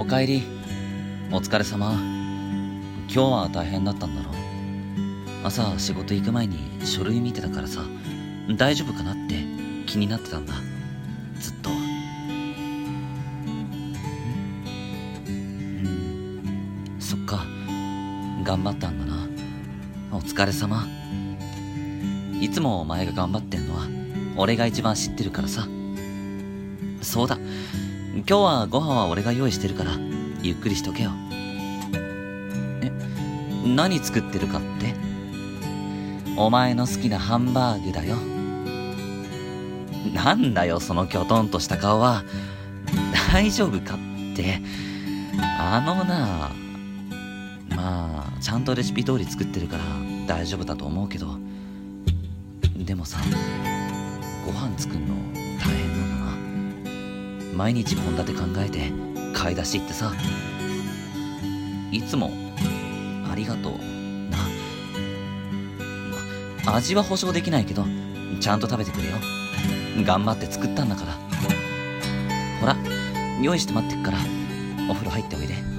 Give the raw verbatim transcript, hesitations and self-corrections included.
おかえり。お疲れ様。今日は大変だったんだろう。朝仕事行く前に書類見てたからさ、大丈夫かなって気になってたんだ、ずっと。うんそっか、頑張ったんだな。お疲れ様。いつもお前が頑張ってんのは俺が一番知ってるからさ。そうだ、今日はご飯は俺が用意してるからゆっくりしとけよ。え、何作ってるかって？お前の好きなハンバーグだよ。なんだよそのきょとんとした顔は。大丈夫かって。あのな、まあちゃんとレシピ通り作ってるから大丈夫だと思うけど、でもさ、ご飯作んの大変なんだな。毎日献立考えて買い出し行ってさ。いつもありがとうな。ま、味は保証できないけどちゃんと食べてくれよ。頑張って作ったんだから。ほら、用意して待ってっからお風呂入っておいで。